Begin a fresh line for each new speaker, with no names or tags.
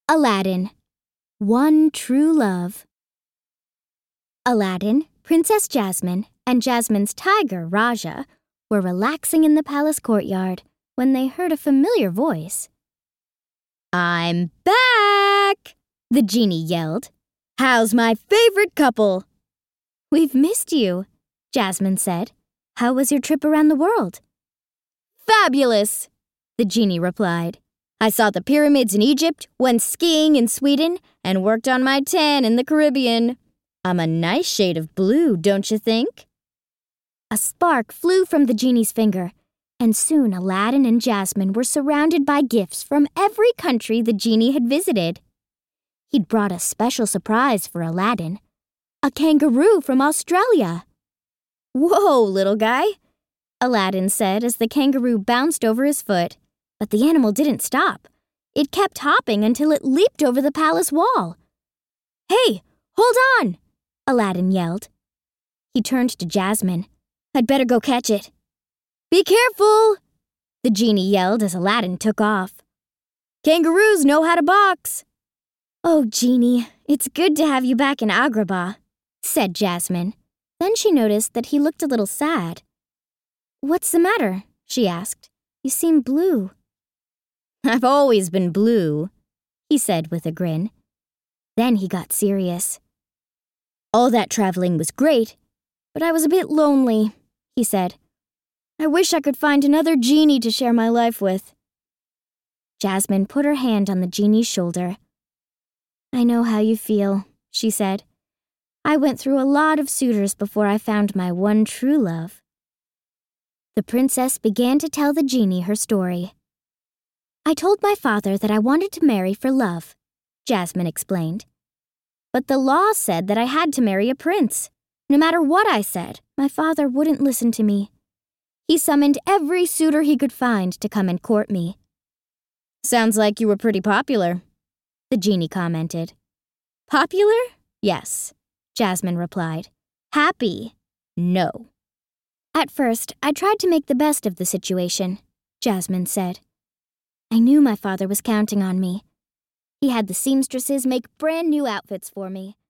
Aladdin, One True Love. Aladdin, Princess Jasmine, and Jasmine's tiger, Raja, were relaxing in the palace courtyard when they heard a familiar voice. "I'm back!" the genie yelled. "How's my favorite couple?" "We've missed you," Jasmine said. "How was your trip around the world?" "Fabulous!" the genie replied. "I saw the pyramids in Egypt, went skiing in Sweden, and worked on my tan in the Caribbean. I'm a nice shade of blue, don't you think?" A spark flew from the genie's finger, and soon Aladdin and Jasmine were surrounded by gifts from every country the genie had visited. He'd brought a special surprise for Aladdin, a kangaroo from Australia. "Whoa, little guy," Aladdin said as the kangaroo bounced over his foot. But the animal didn't stop. It kept hopping until it leaped over the palace wall. "Hey, hold on!" Aladdin yelled. He turned to Jasmine. "I'd better go catch it." "Be careful!" the genie yelled as Aladdin took off. "Kangaroos know how to box." "Oh, Genie, it's good to have you back in Agrabah," said Jasmine. Then she noticed that he looked a little sad. "What's the matter?" she asked. "You seem blue." "I've always been blue," he said with a grin. Then he got serious. "All that traveling was great, but I was a bit lonely," he said. "I wish I could find another genie to share my life with." Jasmine put her hand on the genie's shoulder. "I know how you feel," she said. "I went through a lot of suitors before I found my one true love." The princess began to tell the genie her story. "I told my father that I wanted to marry for love," Jasmine explained. "But the law said that I had to marry a prince. No matter what I said, my father wouldn't listen to me. He summoned every suitor he could find to come and court me." "Sounds like you were pretty popular," the genie commented. "Popular? Yes," Jasmine replied. "Happy? No." "At first, I tried to make the best of the situation," Jasmine said. "I knew my father was counting on me. He had the seamstresses make brand new outfits for me,